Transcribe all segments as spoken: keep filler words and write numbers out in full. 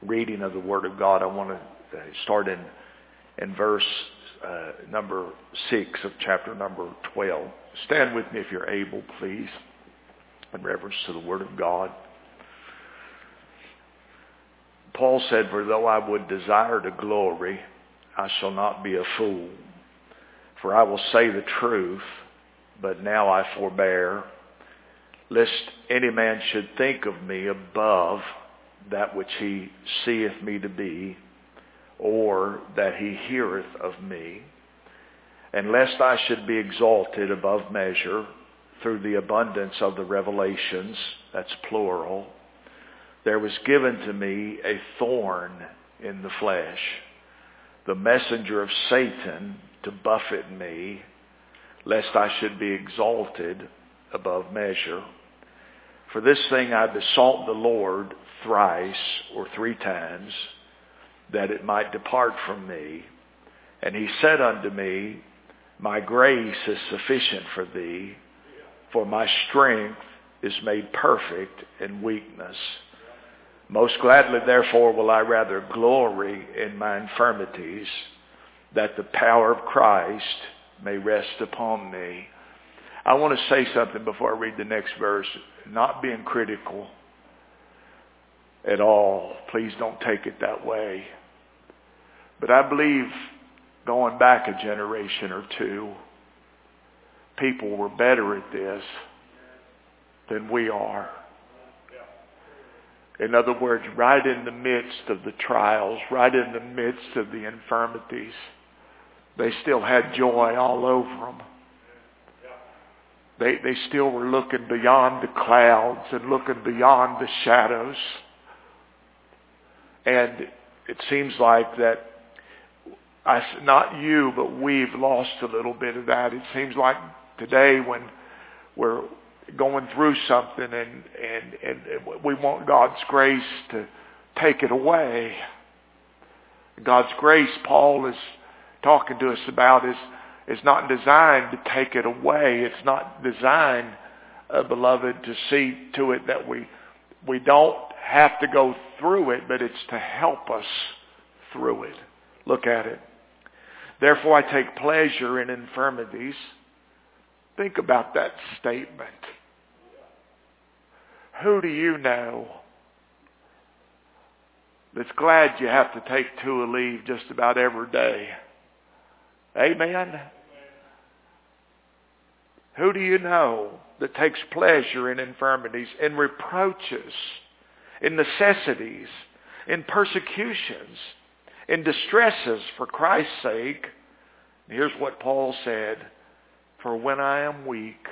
reading of the Word of God, I want to start in, in verse uh, number six of chapter number twelve. Stand with me if you're able, please, in reverence to the Word of God. Paul said, "For though I would desire to glory, I shall not be a fool. For I will say the truth, but now I forbear, lest any man should think of me above that which he seeth me to be, or that he heareth of me, and lest I should be exalted above measure through the abundance of the revelations," that's plural, "there was given to me a thorn in the flesh, the messenger of Satan to buffet me, lest I should be exalted above measure. For this thing I besought the Lord thrice or three times, that it might depart from me. And he said unto me, My grace is sufficient for thee, for my strength is made perfect in weakness. Most gladly, therefore, will I rather glory in my infirmities, that the power of Christ may rest upon me." I want to say something before I read the next verse, not being critical at all. Please don't take it that way. But I believe going back a generation or two, people were better at this than we are. In other words, right in the midst of the trials, right in the midst of the infirmities, they still had joy all over them. They, they still were looking beyond the clouds and looking beyond the shadows. And it seems like that, I, not you, but we've lost a little bit of that. It seems like today when we're going through something and, and, and we want God's grace to take it away. God's grace, Paul is talking to us about, is, is not designed to take it away. It's not designed, uh, beloved, to see to it that we, we don't have to go through it, but it's to help us through it. Look at it. "Therefore I take pleasure in infirmities." Think about that statement. Who do you know that's glad you have to take two a leave just about every day? Amen? Who do you know that takes pleasure in infirmities, in reproaches, in necessities, in persecutions, in distresses for Christ's sake? Here's what Paul said, "For when I am weak,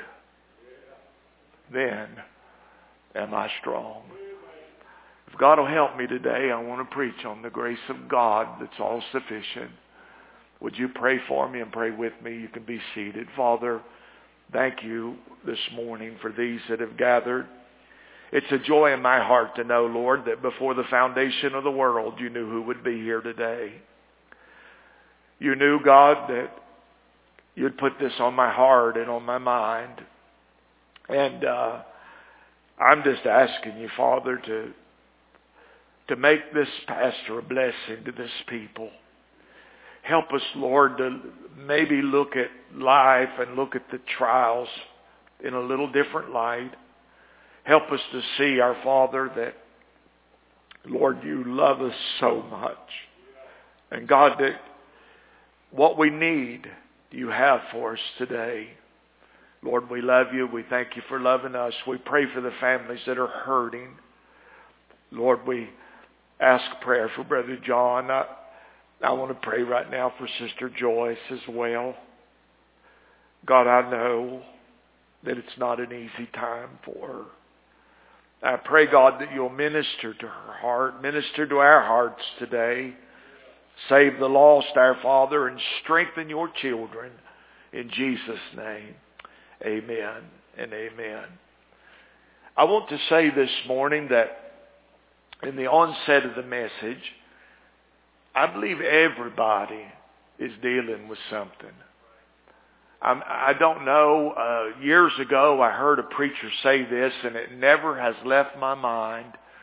then am I strong." If God will help me today, I want to preach on the grace of God that's all sufficient. Would you pray for me and pray with me? You can be seated. Father, thank you this morning for these that have gathered. It's a joy in my heart to know, Lord, that before the foundation of the world, you knew who would be here today. You knew, God, that you'd put this on my heart and on my mind. And uh, I'm just asking you, Father, to, to make this pastor a blessing to this people. Help us, Lord, to maybe look at life and look at the trials in a little different light. Help us to see, our Father, that, Lord, you love us so much. And God, that what we need, you have for us today. Lord, we love you. We thank you for loving us. We pray for the families that are hurting. Lord, we ask prayer for Brother John. I, I want to pray right now for Sister Joyce as well. God, I know that it's not an easy time for her. I pray, God, that you'll minister to her heart, minister to our hearts today. Save the lost, our Father, and strengthen your children. In Jesus' name, amen and amen. I want to say this morning that in the onset of the message, I believe everybody is dealing with something. I'm, I don't know, uh, years ago I heard a preacher say this, and it never has left my mind.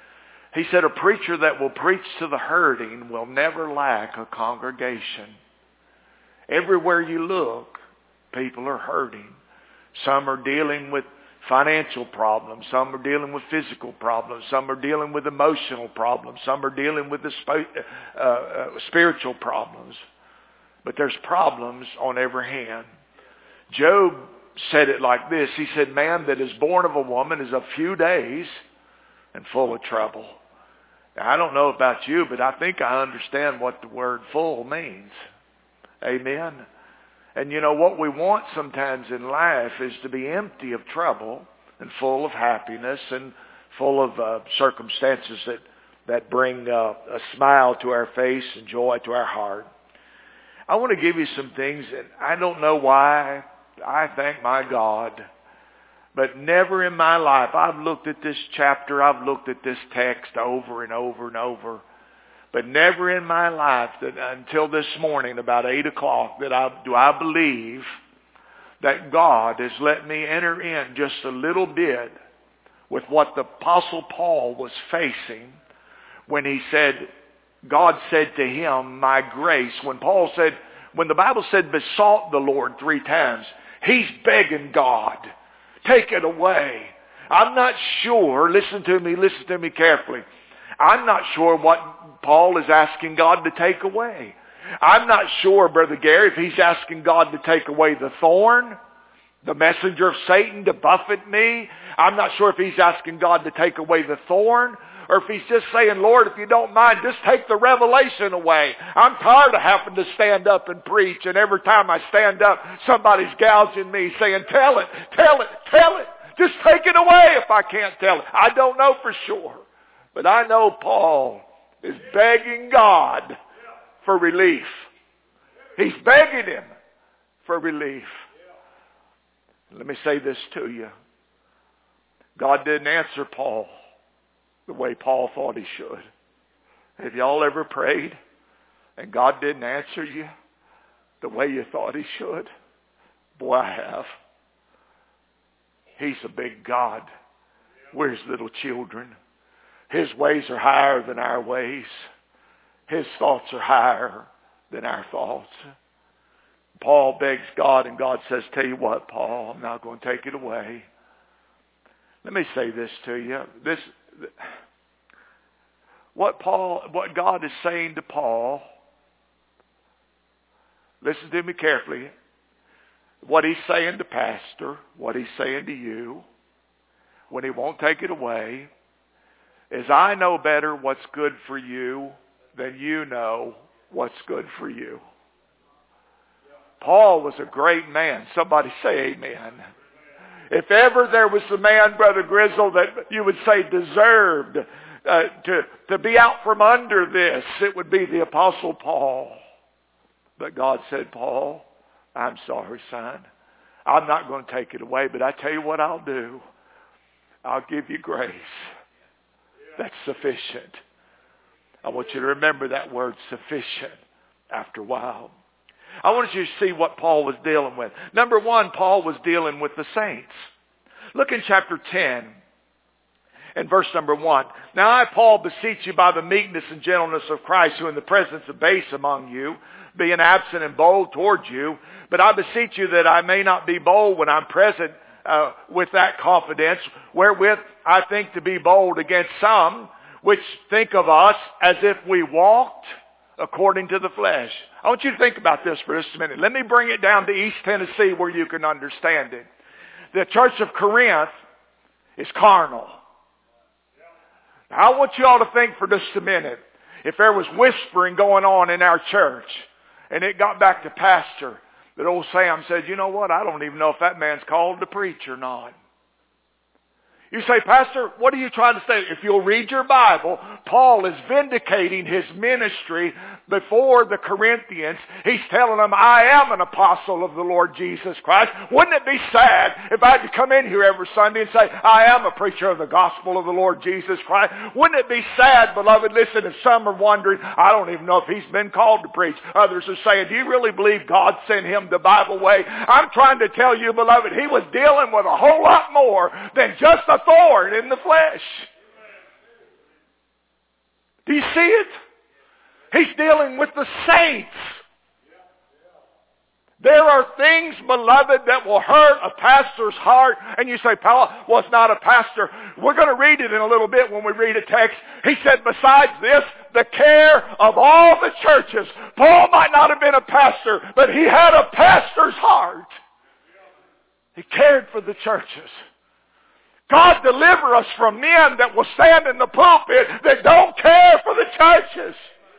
He said, a preacher that will preach to the hurting will never lack a congregation. Everywhere you look, people are hurting. Some are dealing with financial problems. Some are dealing with physical problems. Some are dealing with emotional problems. Some are dealing with the sp- uh, uh, spiritual problems. But there's problems on every hand. Job said it like this. He said, man that is born of a woman is of few days and full of trouble. Now, I don't know about you, but I think I understand what the word full means. Amen. And you know, what we want sometimes in life is to be empty of trouble and full of happiness and full of uh, circumstances that, that bring uh, a smile to our face and joy to our heart. I want to give you some things, and I don't know why. I thank my God. But never in my life, I've looked at this chapter, I've looked at this text over and over and over. But never in my life, that until this morning, about eight o'clock, that I, do I believe that God has let me enter in just a little bit with what the Apostle Paul was facing when he said, God said to him, my grace. When Paul said, when the Bible said besought the Lord three times, he's begging God, take it away. I'm not sure, listen to me, listen to me carefully. I'm not sure what Paul is asking God to take away. I'm not sure, Brother Gary, if he's asking God to take away the thorn, the messenger of Satan to buffet me. I'm not sure if he's asking God to take away the thorn, or if he's just saying, Lord, if you don't mind, just take the revelation away. I'm tired of having to stand up and preach, and every time I stand up, somebody's gouging me, saying, tell it, tell it, tell it. Just take it away if I can't tell it. I don't know for sure. But I know Paul is begging God for relief. He's begging him for relief. Let me say this to you. God didn't answer Paul the way Paul thought he should. Have y'all ever prayed and God didn't answer you the way you thought he should? Boy, I have. He's a big God. We're his little children. His ways are higher than our ways. His thoughts are higher than our thoughts. Paul begs God, and God says, tell you what, Paul, I'm not going to take it away. Let me say this to you. This, what Paul, what God is saying to Paul, listen to me carefully. What he's saying to Pastor, what he's saying to you, when he won't take it away, is I know better what's good for you than you know what's good for you. Paul was a great man. Somebody say amen. If ever there was a man, Brother Grizzle, that you would say deserved uh, to, to be out from under this, it would be the Apostle Paul. But God said, Paul, I'm sorry, son. I'm not going to take it away, but I tell you what I'll do. I'll give you grace. That's sufficient. I want you to remember that word, sufficient, after a while. I want you to see what Paul was dealing with. Number one, Paul was dealing with the saints. Look in chapter ten and verse number one. Now I, Paul, beseech you by the meekness and gentleness of Christ, who in the presence of base among you, being absent and bold toward you, but I beseech you that I may not be bold when I'm present uh, with that confidence, wherewith I think to be bold against some, which think of us as if we walked according to the flesh. I want you to think about this for just a minute. Let me bring it down to East Tennessee where you can understand it. The church of Corinth is carnal. Now, I want you all to think for just a minute. If there was whispering going on in our church, and it got back to pastor, that old Sam said, you know what, I don't even know if that man's called to preach or not. You say, Pastor, what are you trying to say? If you'll read your Bible, Paul is vindicating his ministry before the Corinthians. He's telling them, I am an apostle of the Lord Jesus Christ. Wouldn't it be sad if I had to come in here every Sunday and say, I am a preacher of the gospel of the Lord Jesus Christ? Wouldn't it be sad, beloved? Listen, if some are wondering, I don't even know if he's been called to preach. Others are saying, do you really believe God sent him the Bible way? I'm trying to tell you, beloved, he was dealing with a whole lot more than just a thorn in the flesh. Do you see it? He's dealing with the saints. There are things, beloved, that will hurt a pastor's heart. And you say, Paul was not a pastor. We're going to read it in a little bit when we read a text. He said, besides this, the care of all the churches. Paul might not have been a pastor, but he had a pastor's heart. He cared for the churches. God deliver us from men that will stand in the pulpit that don't care for the churches.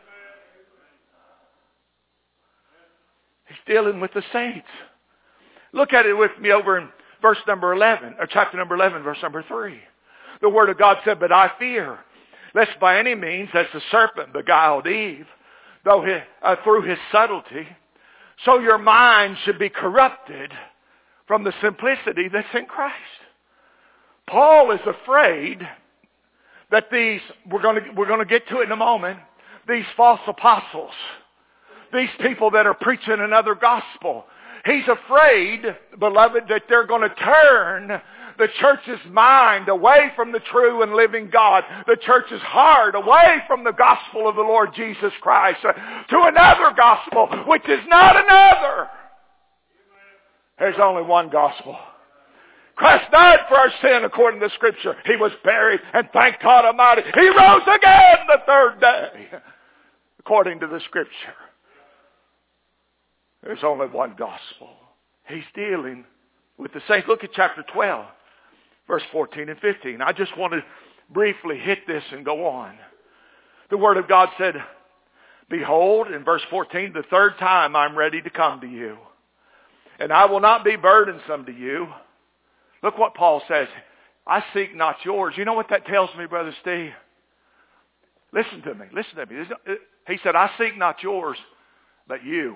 He's dealing with the saints. Look at it with me over in verse number eleven, or chapter number eleven, verse number three. The Word of God said, but I fear, lest by any means, as the serpent beguiled Eve, though he, uh, through his subtlety, so your mind should be corrupted from the simplicity that's in Christ. Paul is afraid that these, we're going to, we're going to get to it in a moment, these false apostles, these people that are preaching another gospel. He's afraid, beloved, that they're going to turn the church's mind away from the true and living God, the church's heart away from the gospel of the Lord Jesus Christ, uh, to another gospel, which is not another. There's only one gospel. Christ died for our sin according to Scripture. He was buried, and thank God Almighty, He rose again the third day according to the Scripture. There's only one gospel. He's dealing with the saints. Look at chapter twelve, verse fourteen and fifteen. I just want to briefly hit this and go on. The Word of God said, behold, in verse fourteen, the third time I'm ready to come to you, and I will not be burdensome to you. Look what Paul says. I seek not yours. You know what that tells me, Brother Steve? Listen to me. Listen to me. He said, I seek not yours, but you.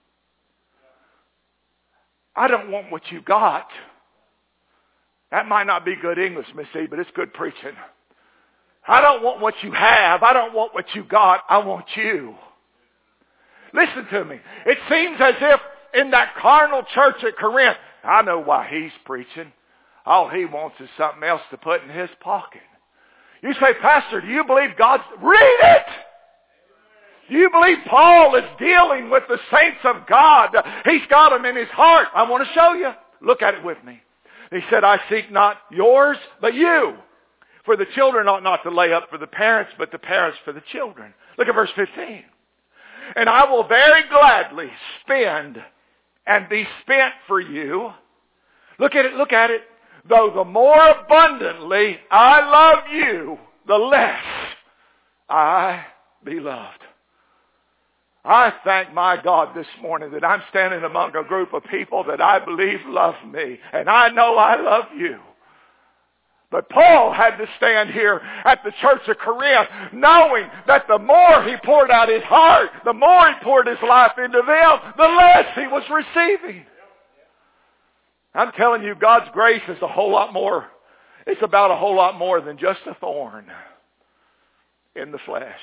I don't want what you got. That might not be good English, Miss E, but it's good preaching. I don't want what you have. I don't want what you got. I want you. Listen to me. It seems as if in that carnal church at Corinth, I know why he's preaching. All he wants is something else to put in his pocket. You say, Pastor, do you believe God's... Read it! Do you believe Paul is dealing with the saints of God? He's got them in his heart. I want to show you. Look at it with me. He said, I seek not yours, but you. For the children ought not to lay up for the parents, but the parents for the children. Look at verse fifteen. And I will very gladly spend and be spent for you. Look at it, look at it. Though the more abundantly I love you, the less I be loved. I thank my God this morning that I'm standing among a group of people that I believe love me. And I know I love you. But Paul had to stand here at the church of Corinth knowing that the more he poured out his heart, the more he poured his life into them, the less he was receiving. I'm telling you, God's grace is a whole lot more. It's about a whole lot more than just a thorn in the flesh.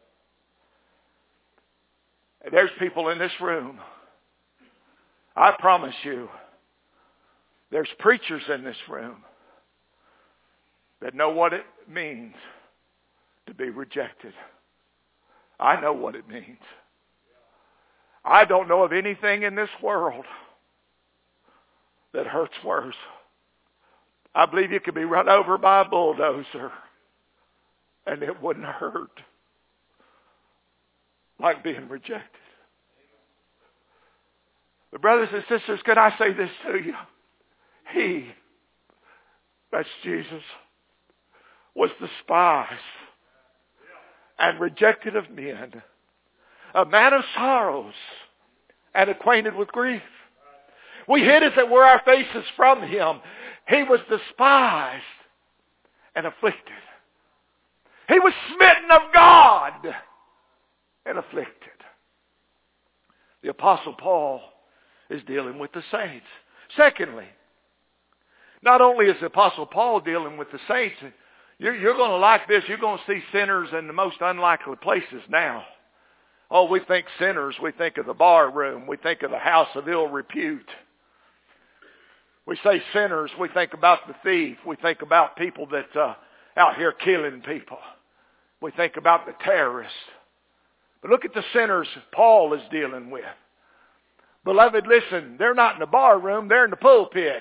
There's people in this room. I promise you, there's preachers in this room that know what it means to be rejected. I know what it means. I don't know of anything in this world that hurts worse. I believe you could be run over by a bulldozer and it wouldn't hurt like being rejected. But brothers and sisters, can I say this to you? He, that's Jesus, was despised and rejected of men, a man of sorrows and acquainted with grief. We hid as it were our faces from him. He was despised and afflicted. He was smitten of God and afflicted. The Apostle Paul is dealing with the saints. Secondly, not only is the Apostle Paul dealing with the saints, you're, you're going to like this. You're going to see sinners in the most unlikely places now. Oh, we think sinners. We think of the bar room. We think of the house of ill repute. We say sinners. We think about the thief. We think about people that uh, out here killing people. We think about the terrorists. But look at the sinners Paul is dealing with. Beloved, listen, they're not in the bar room, they're in the pulpit.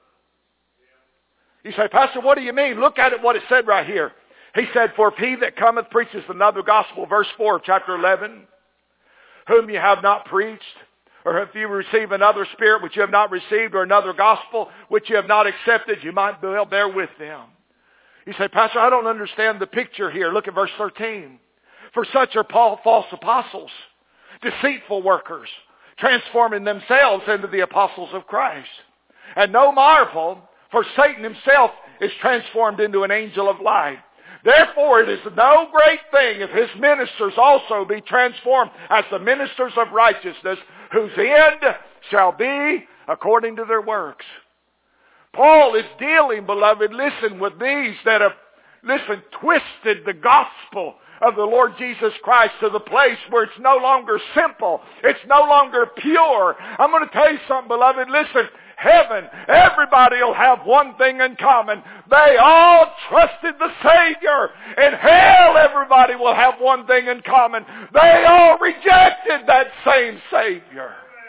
You say, Pastor, what do you mean? Look at it, what it said right here. He said, for if he that cometh preaches another gospel, verse four of chapter eleven, whom you have not preached, or if you receive another spirit which you have not received, or another gospel which you have not accepted, you might bear with them. You say, Pastor, I don't understand the picture here. Look at verse thirteen. For such are Paul, false apostles, deceitful workers, transforming themselves into the apostles of Christ. And no marvel, for Satan himself is transformed into an angel of light. Therefore it is no great thing if his ministers also be transformed as the ministers of righteousness, whose end shall be according to their works. Paul is dealing, beloved, listen, with these that have, listen, twisted the gospel of the Lord Jesus Christ to the place where it's no longer simple. It's no longer pure. I'm going to tell you something, beloved. Listen, heaven, everybody will have one thing in common. They all trusted the Savior. In hell, everybody will have one thing in common. They all rejected that same Savior.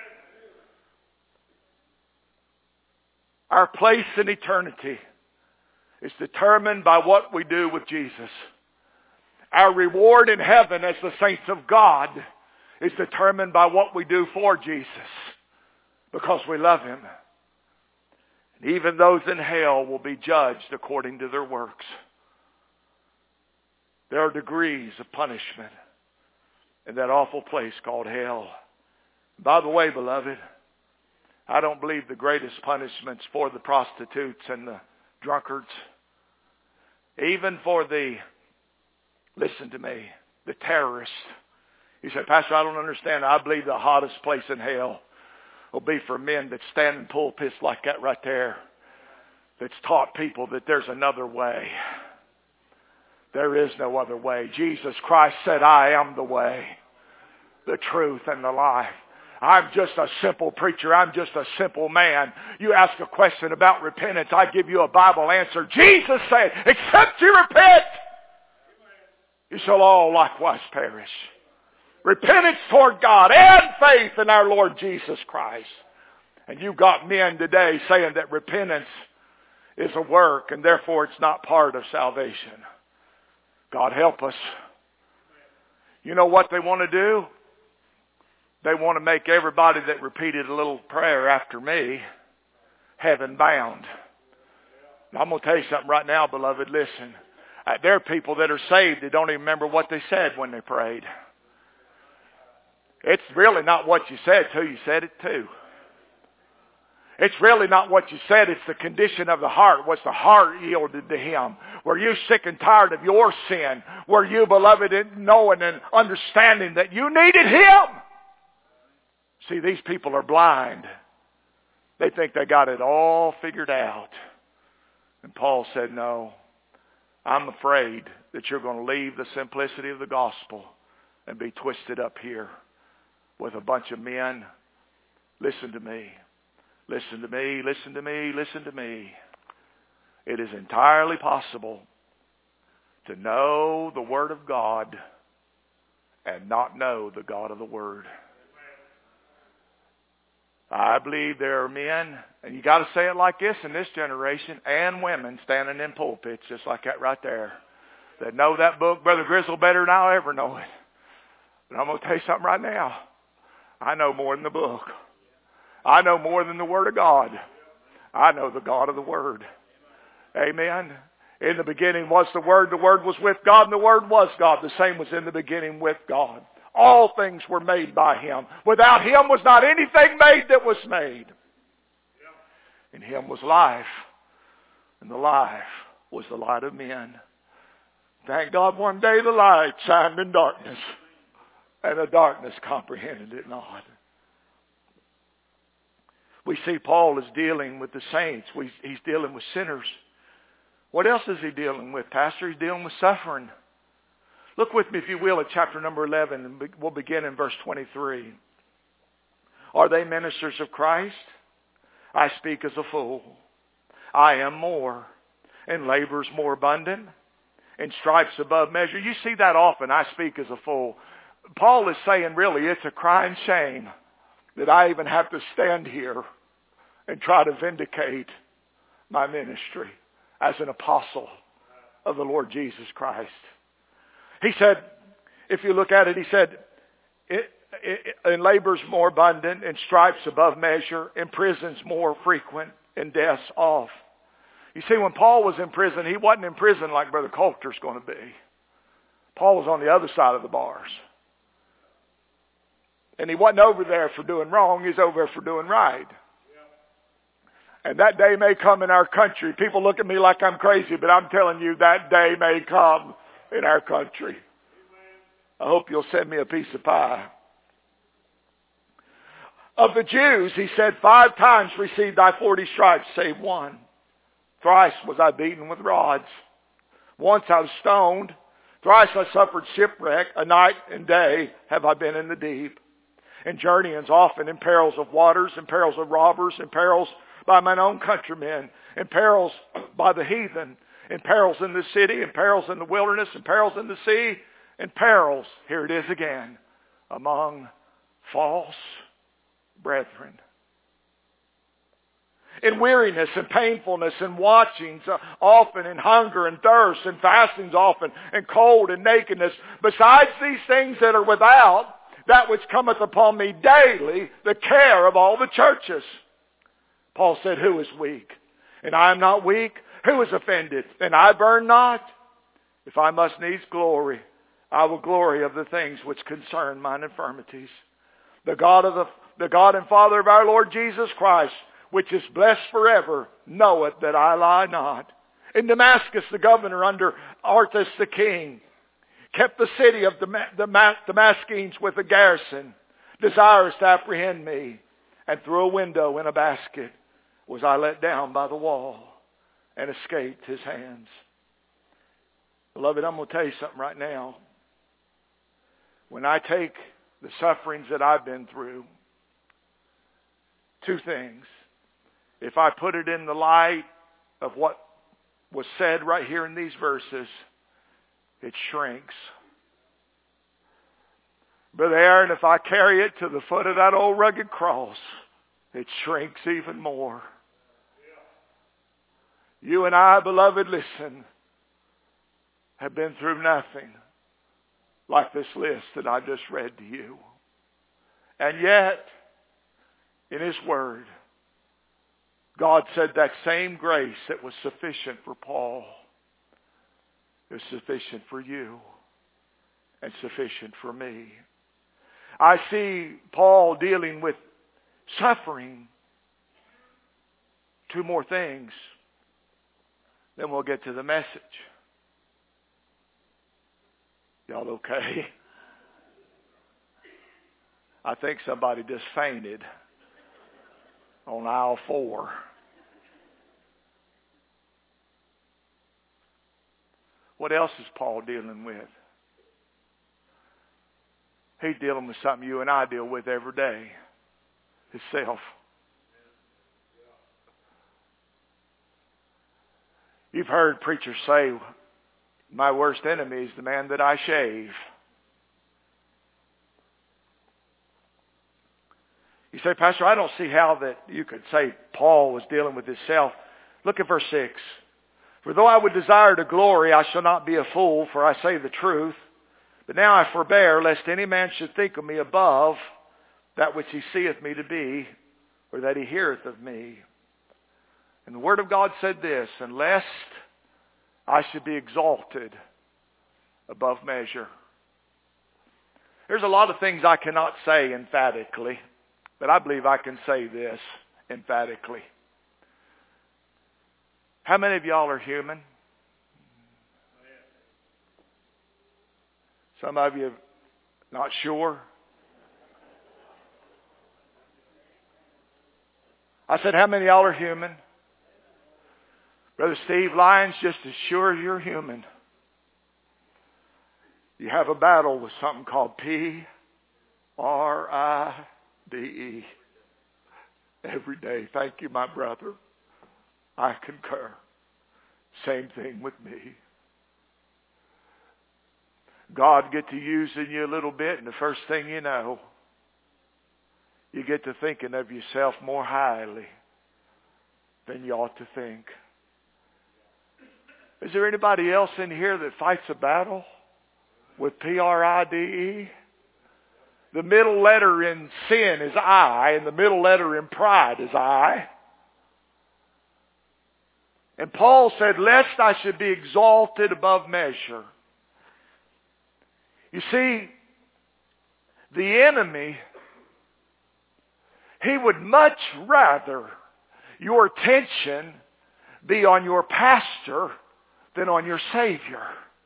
Our place in eternity is determined by what we do with Jesus. Our reward in heaven as the saints of God is determined by what we do for Jesus, because we love Him. And even those in hell will be judged according to their works. There are degrees of punishment in that awful place called hell. By the way, beloved, I don't believe the greatest punishments for the prostitutes and the drunkards, even for the, listen to me, the terrorists. You say, Pastor, I don't understand. I believe the hottest place in hell will be for men that stand in pulpits like that right there, that's taught people that there's another way. There is no other way. Jesus Christ said, I am the way, the truth, and the life. I'm just a simple preacher. I'm just a simple man. You ask a question about repentance, I give you a Bible answer. Jesus said, except you repent, you shall all likewise perish. Repentance toward God and faith in our Lord Jesus Christ. And you've got men today saying that repentance is a work and therefore it's not part of salvation. God help us. You know what they want to do? They want to make everybody that repeated a little prayer after me heaven bound. Now, I'm going to tell you something right now, beloved. Listen. Uh, there are people that are saved that don't even remember what they said when they prayed. It's really not what you said, it's who you said it to. It's really not what you said, it's the condition of the heart. Was the heart yielded to Him? Were you sick and tired of your sin? Were you, beloved, in knowing and understanding that you needed Him? See, these people are blind. They think they got it all figured out. And Paul said, no, I'm afraid that you're going to leave the simplicity of the gospel and be twisted up here with a bunch of men. Listen to me. Listen to me. Listen to me. Listen to me. It is entirely possible to know the Word of God and not know the God of the Word. I believe there are men, and you got to say it like this in this generation, and women standing in pulpits just like that right there, that know that book, Brother Grizzle, better than I'll ever know it. But I'm going to tell you something right now. I know more than the book. I know more than the Word of God. I know the God of the Word. Amen. In the beginning was the Word. The Word was with God, and the Word was God. The same was in the beginning with God. All things were made by Him. Without Him was not anything made that was made. In Him was life, and the life was the light of men. Thank God one day the light shined in darkness, and the darkness comprehended it not. We see Paul is dealing with the saints. We, he's dealing with sinners. What else is he dealing with, Pastor? He's dealing with suffering. Look with me, if you will, at chapter number eleven, and we'll begin in verse twenty-three. Are they ministers of Christ? I speak as a fool. I am more, and labors more abundant, and stripes above measure. You see that often. I speak as a fool. Paul is saying, really, it's a crying shame that I even have to stand here and try to vindicate my ministry as an apostle of the Lord Jesus Christ. He said, if you look at it, he said, it, it, in labors more abundant, in stripes above measure, in prisons more frequent, in deaths oft. You see, when Paul was in prison, he wasn't in prison like Brother Coulter's going to be. Paul was on the other side of the bars. And he wasn't over there for doing wrong. He's over there for doing right. And that day may come in our country. People look at me like I'm crazy, but I'm telling you that day may come in our country. I hope you'll send me a piece of pie. Of the Jews, he said, five times received I forty stripes, save one. Thrice was I beaten with rods. Once I was stoned. Thrice I suffered shipwreck. A night and day have I been in the deep. In journeyings often, in perils of waters, in perils of robbers, in perils by mine own countrymen, in perils by the heathen, in perils in the city, in perils in the wilderness, in perils in the sea, in perils, here it is again, among false brethren. In weariness and painfulness and watchings uh, often, in hunger and thirst and fastings often, and cold and nakedness. Besides these things that are without, that which cometh upon me daily, the care of all the churches. Paul said, who is weak? And I am not weak. Who is offended? And I burn not. If I must needs glory, I will glory of the things which concern mine infirmities. The God of the, the God and Father of our Lord Jesus Christ, which is blessed forever, knoweth that I lie not. In Damascus, the governor under Artas the king kept the city of the Damascenes with a garrison, desirous to apprehend me. And through a window in a basket was I let down by the wall and escaped his hands. Beloved, I'm going to tell you something right now. When I take the sufferings that I've been through, two things. If I put it in the light of what was said right here in these verses, it shrinks. Brother Aaron, if I carry it to the foot of that old rugged cross, it shrinks even more. You and I, beloved, listen, have been through nothing like this list that I just read to you. And yet, in His Word, God said that same grace that was sufficient for Paul is sufficient for you and sufficient for me. I see Paul dealing with suffering. Two more things. Then we'll get to the message. Y'all okay? I think somebody just fainted on aisle four. What else is Paul dealing with? He's dealing with something you and I deal with every day. Himself. You've heard preachers say, my worst enemy is the man that I shave. You say, Pastor, I don't see how that you could say Paul was dealing with himself. Look at verse six. For though I would desire to glory, I shall not be a fool, for I say the truth. But now I forbear, lest any man should think of me above that which he seeth me to be, or that he heareth of me. And the Word of God said this, and lest I should be exalted above measure. There's a lot of things I cannot say emphatically, but I believe I can say this emphatically. How many of y'all are human? Some of you not sure. I said, how many of y'all are human? Brother Steve Lyons, just as sure as you're human, you have a battle with something called P R I D E every day. Thank you, my brother. I concur. Same thing with me. God get to using you a little bit, and the first thing you know, you get to thinking of yourself more highly than you ought to think. Is there anybody else in here that fights a battle with P R I D E? The middle letter in sin is I, and the middle letter in pride is I. And Paul said, lest I should be exalted above measure. You see, the enemy, he would much rather your attention be on your pastor than on your Savior.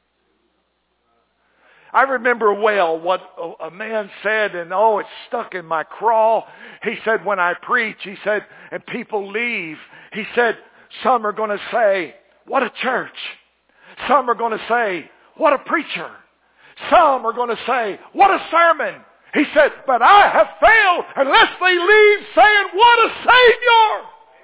I remember well what a man said, and oh, it's stuck in my craw. He said, when I preach, he said, and people leave, he said, some are going to say, what a church. Some are going to say, what a preacher. Some are going to say, what a sermon. He said, but I have failed unless they leave saying, what a Savior.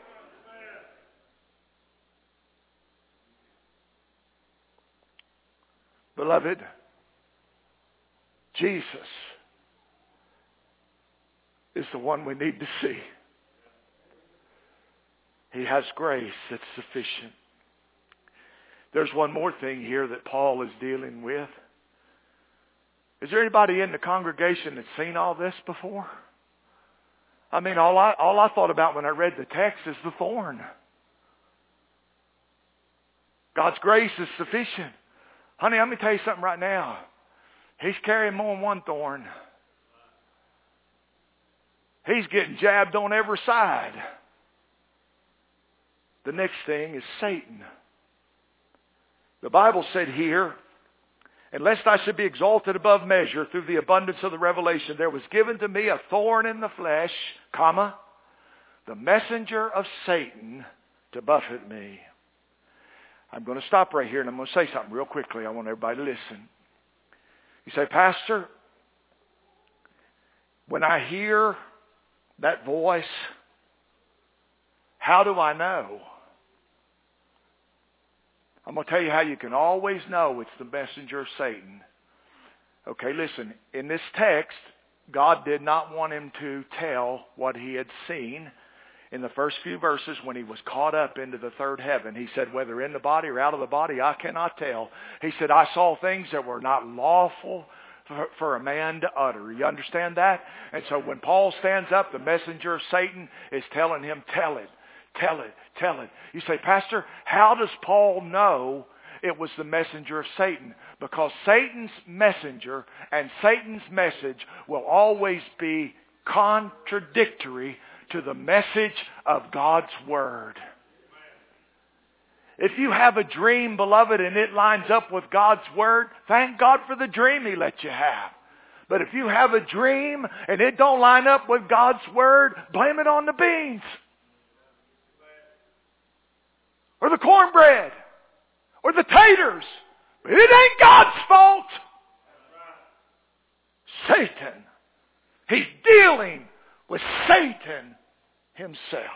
Beloved, Jesus is the one we need to see. He has grace that's sufficient. There's one more thing here that Paul is dealing with. Is there anybody in the congregation that's seen all this before? I mean, all I, all I thought about when I read the text is the thorn. God's grace is sufficient. Honey, let me tell you something right now. He's carrying more than one thorn. He's getting jabbed on every side. The next thing is Satan. The Bible said here, and lest I should be exalted above measure through the abundance of the revelation, there was given to me a thorn in the flesh, comma, the messenger of Satan to buffet me. I'm going to stop right here and I'm going to say something real quickly. I want everybody to listen. You say, Pastor, when I hear that voice, how do I know? I'm going to tell you how you can always know it's the messenger of Satan. Okay, listen. In this text, God did not want him to tell what he had seen. In the first few verses, when he was caught up into the third heaven, he said, whether in the body or out of the body, I cannot tell. He said, I saw things that were not lawful for, for a man to utter. You understand that? And so when Paul stands up, the messenger of Satan is telling him, tell it, tell it, tell it. You say, Pastor, how does Paul know it was the messenger of Satan? Because Satan's messenger and Satan's message will always be contradictory to the message of God's Word. If you have a dream, beloved, and it lines up with God's Word, thank God for the dream He let you have. But if you have a dream and it don't line up with God's Word, blame it on the beans. Or the cornbread. Or the taters. But it ain't God's fault. Satan. He's dealing with Satan himself.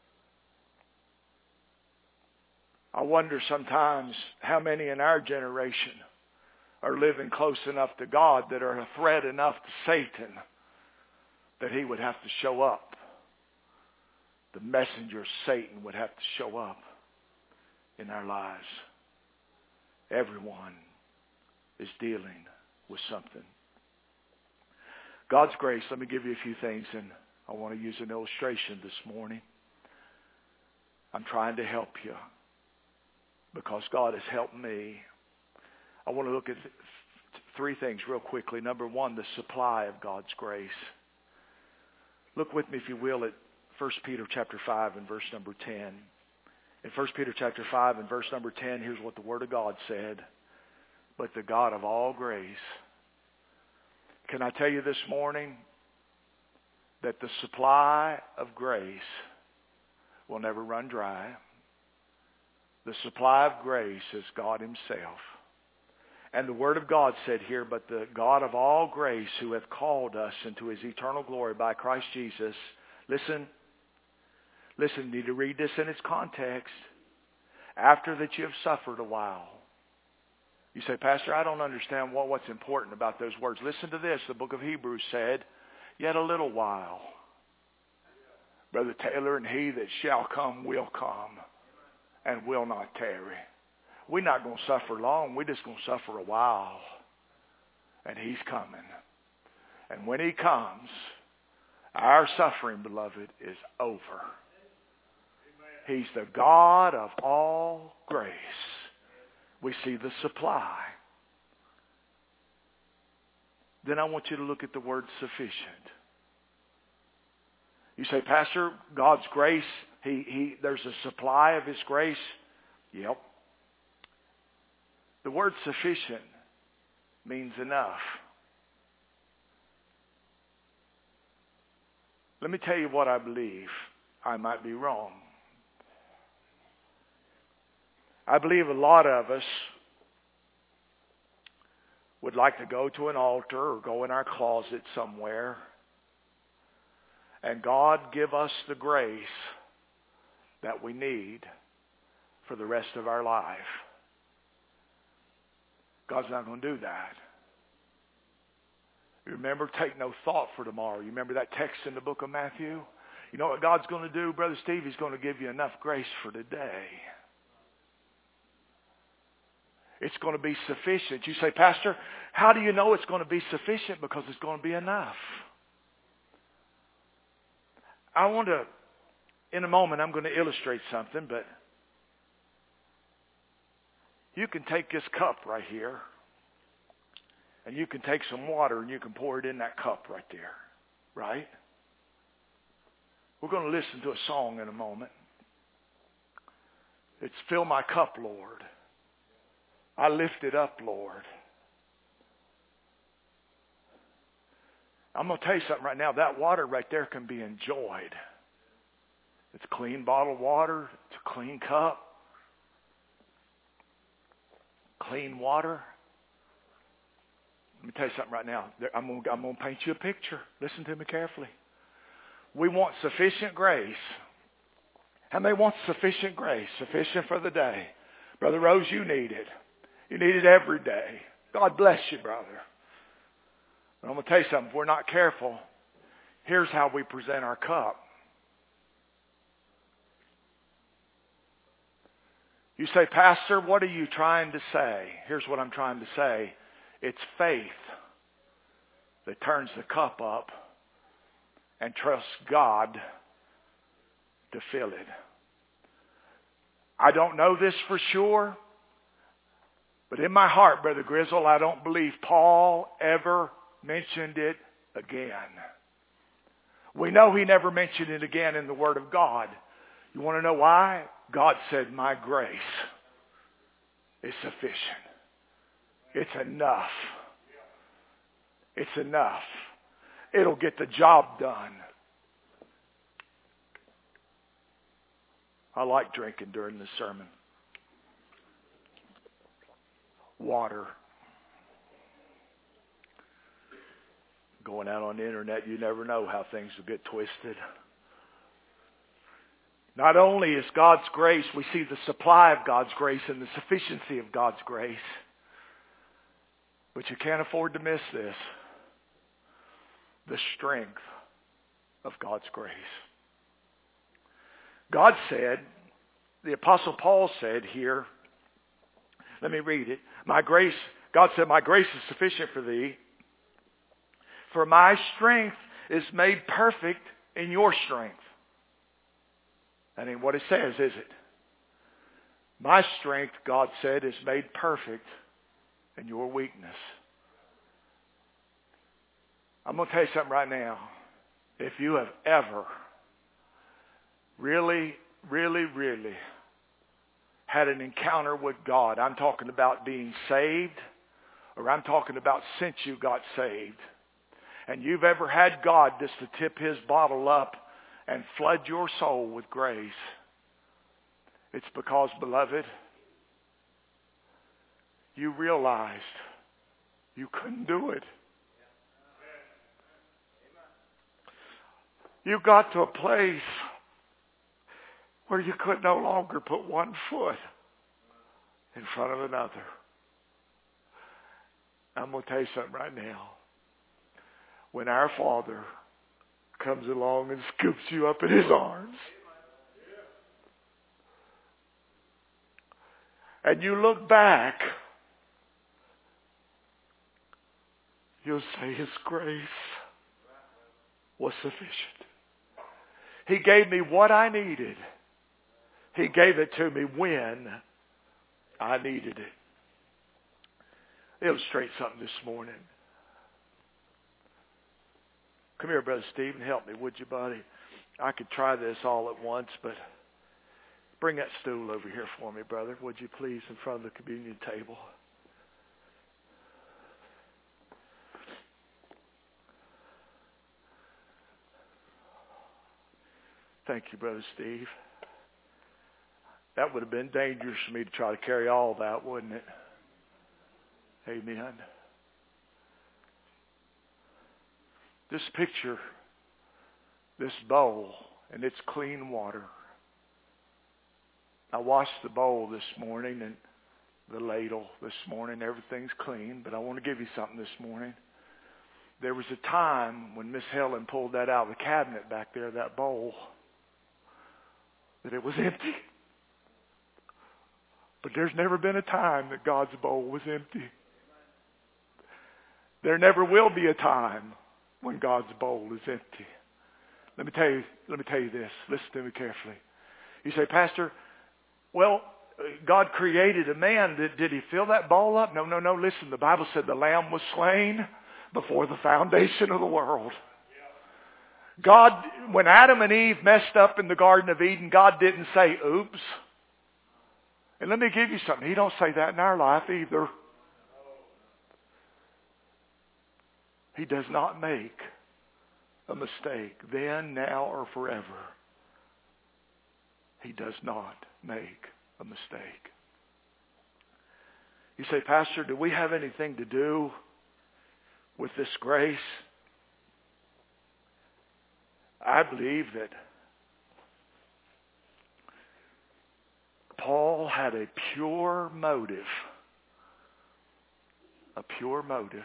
I wonder sometimes how many in our generation are living close enough to God that are a threat enough to Satan that he would have to show up. The messenger of Satan would have to show up in our lives. Everyone is dealing with something. God's grace, let me give you a few things, and I want to use an illustration this morning. I'm trying to help you because God has helped me. I want to look at th- three things real quickly. Number one, the supply of God's grace. Look with me, if you will, at First Peter chapter five and verse number ten. In First Peter chapter five and verse number ten, here's what the Word of God said. But the God of all grace. Can I tell you this morning that the supply of grace will never run dry? The supply of grace is God Himself. And the Word of God said here, but the God of all grace who hath called us into His eternal glory by Christ Jesus. Listen, listen, you need to read this in its context. After that you have suffered a while, You say, Pastor, I don't understand what, what's important about those words. Listen to this. The book of Hebrews said, yet a little while, Brother Taylor, and he that shall come will come and will not tarry. We're not going to suffer long. We're just going to suffer a while. And he's coming. And when he comes, our suffering, beloved, is over. He's the God of all grace. We see the supply. Then I want you to look at the word sufficient. You say, Pastor, God's grace, he, he, there's a supply of his grace. Yep. The word sufficient means enough. Let me tell you what I believe. I might be wrong. I believe a lot of us would like to go to an altar or go in our closet somewhere and God give us the grace that we need for the rest of our life. God's not going to do that. You remember, take no thought for tomorrow. You remember that text in the book of Matthew? You know what God's going to do, Brother Steve? He's going to give you enough grace for today. It's going to be sufficient. You say, Pastor, how do you know it's going to be sufficient? Because it's going to be enough. I want to, in a moment, I'm going to illustrate something, but you can take this cup right here, and you can take some water, and you can pour it in that cup right there, right? We're going to listen to a song in a moment. It's Fill My Cup, Lord. I lift it up, Lord. I'm going to tell you something right now. That water right there can be enjoyed. It's clean bottled water. It's a clean cup. Clean water. Let me tell you something right now. I'm going, to, I'm going to paint you a picture. Listen to me carefully. We want sufficient grace. How many want sufficient grace? Sufficient for the day. Brother Rose, you need it. You need it every day. God bless you, brother. But I'm going to tell you something. If we're not careful, here's how we present our cup. You say, Pastor, what are you trying to say? Here's what I'm trying to say. It's faith that turns the cup up and trusts God to fill it. I don't know this for sure, but in my heart, Brother Grizzle, I don't believe Paul ever mentioned it again. We know he never mentioned it again in the Word of God. You want to know why? God said, my grace is sufficient. It's enough. It's enough. It'll get the job done. I like drinking during the sermon. Water. Going out on the internet, you never know how things will get twisted. Not only is God's grace, we see the supply of God's grace and the sufficiency of God's grace. But you can't afford to miss this. The strength of God's grace. God said, the Apostle Paul said here, let me read it. My grace, God said, my grace is sufficient for thee, for my strength is made perfect in your strength. That ain't what it says, is it? My strength, God said, is made perfect in your weakness. I'm going to tell you something right now. If you have ever really, really, really had an encounter with God, I'm talking about being saved, or I'm talking about since you got saved, and you've ever had God just to tip his bottle up and flood your soul with grace, it's because, beloved, you realized you couldn't do it. You got to a place where you could no longer put one foot in front of another. I'm going to tell you something right now. When our Father comes along and scoops you up in His arms, and you look back, you'll say His grace was sufficient. He gave me what I needed. He gave it to me when I needed it. Illustrate something this morning. Come here, Brother Stephen. Help me, would you, buddy? I could try this all at once, but bring that stool over here for me, brother. Would you please, in front of the communion table? Thank you, Brother Steve. That would have been dangerous for me to try to carry all that, wouldn't it? Amen. This picture, this bowl, and it's clean water. I washed the bowl this morning and the ladle this morning. Everything's clean, but I want to give you something this morning. There was a time when Miss Helen pulled that out of the cabinet back there, that bowl, that it was empty. But there's never been a time that God's bowl was empty. There never will be a time when God's bowl is empty. Let me tell you, let me tell you this. Listen to me carefully. You say, Pastor, well, God created a man. Did, did He fill that bowl up? No, no, no. Listen, the Bible said the Lamb was slain before the foundation of the world. God, when Adam and Eve messed up in the Garden of Eden, God didn't say, oops. And let me give you something. He don't say that in our life either. He does not make a mistake then, now, or forever. He does not make a mistake. You say, Pastor, do we have anything to do with this grace? I believe that Paul had a pure motive. A pure motive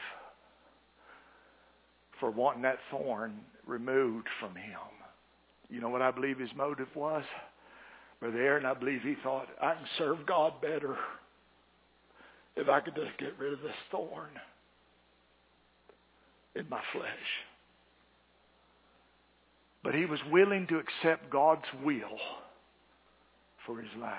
for wanting that thorn removed from him. You know what I believe his motive was? Brother Aaron, I believe he thought, I can serve God better if I could just get rid of this thorn in my flesh. But he was willing to accept God's will for his life.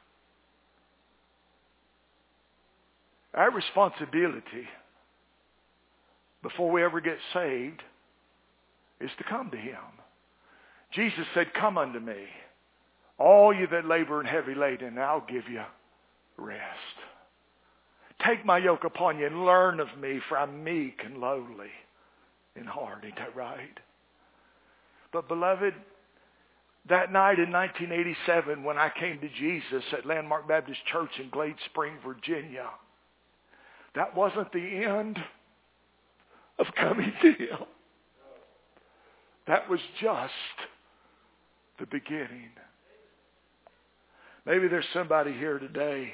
Our responsibility before we ever get saved is to come to Him. Jesus said, come unto me, all you that labor and heavy laden, and I'll give you rest. Take my yoke upon you and learn of me, for I'm meek and lowly in heart. Ain't that right? But beloved, that night in nineteen eighty-seven when I came to Jesus at Landmark Baptist Church in Glade Spring, Virginia, that wasn't the end of coming to Him. That was just the beginning. Maybe there's somebody here today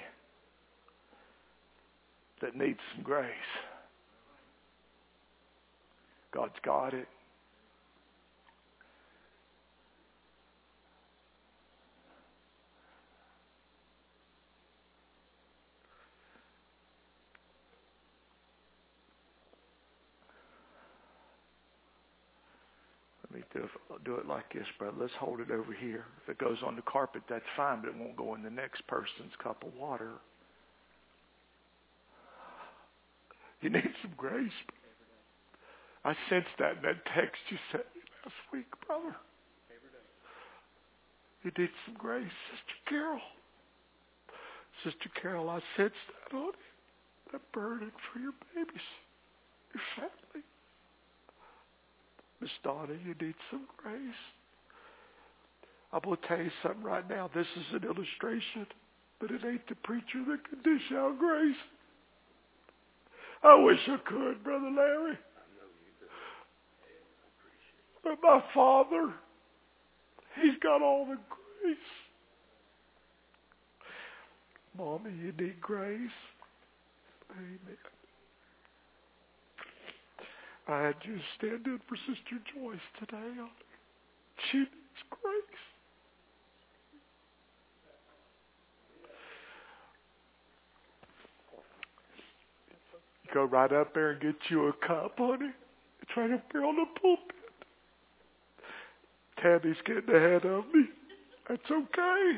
that needs some grace. God's got it. Let me do it, do it like this, brother. Let's hold it over here. If it goes on the carpet, that's fine, but it won't go in the next person's cup of water. You need some grace. I sensed that in that text you sent me last week, brother. You need some grace, Sister Carol. Sister Carol, I sensed that on you. That burden for your babies, your family. Miss Donna, you need some grace. I'm going to tell you something right now. This is an illustration, but it ain't the preacher that can dish out grace. I wish I could, Brother Larry. But my Father, He's got all the grace. Mommy, you need grace. Amen. I had you stand in for Sister Joyce today. She needs grace. Go right up there and get you a cup, honey. It's right up there on the pulpit. Tammy's getting ahead of me. That's okay.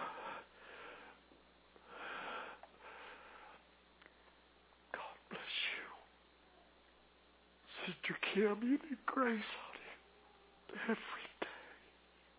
God bless you. Sister Kim, you need grace, honey. Every